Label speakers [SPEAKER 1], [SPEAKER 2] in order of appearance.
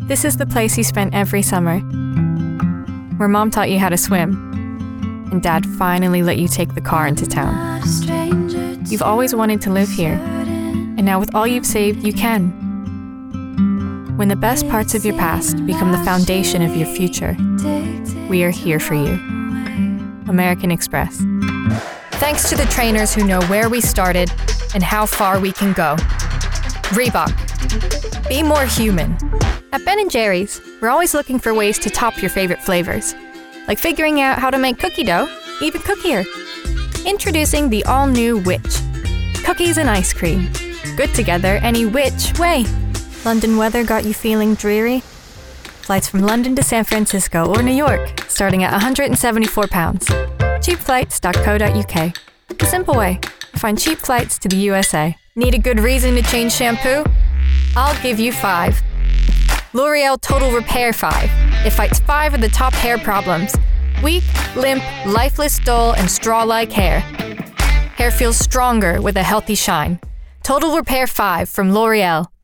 [SPEAKER 1] This is the place you spent every summer, where Mom taught you how to swim, and Dad finally let you take the car into town. You've always wanted to live here, and now with all you've saved, you can. When the best parts of your past become the foundation of your future, we are here for you. American Express. Thanks to the trainers who know where we started and how far we can go. Reebok. Be more human. At Ben & Jerry's, we're always looking for ways to top your favorite flavors, like figuring out how to make cookie dough even cookier. Introducing the all-new Which. Cookies and ice cream. Good together any which way. London weather got you feeling dreary? Flights from London to San Francisco or New York, starting at £174. Cheapflights.co.uk. The simple way to find cheap flights to the USA. Need a good reason to change shampoo? I'll give you 5. L'Oreal Total Repair 5. It fights 5 of the top hair problems. Weak, limp, lifeless, dull, and straw-like hair. Hair feels stronger with a healthy shine. Total Repair 5 from L'Oreal.